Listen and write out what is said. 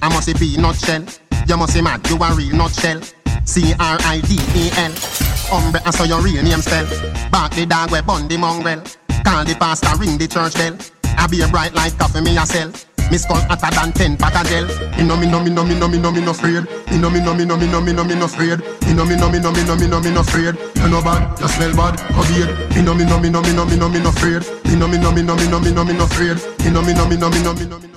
I must be nutshell. You must be mad, you a real nutshell. C-R-I-D-E-L. Umbre, I saw your real name spell. Bark the dog we bun the mongrel. Call the pastor, ring the church bell. I be a bright like coffee me a sell. Me skull hotter than 10 pack of gel. Me no afraid. Me no afraid. Me no afraid. You know bad, you smell bad, obeyed. Me no afraid. Me no afraid. Me no afraid.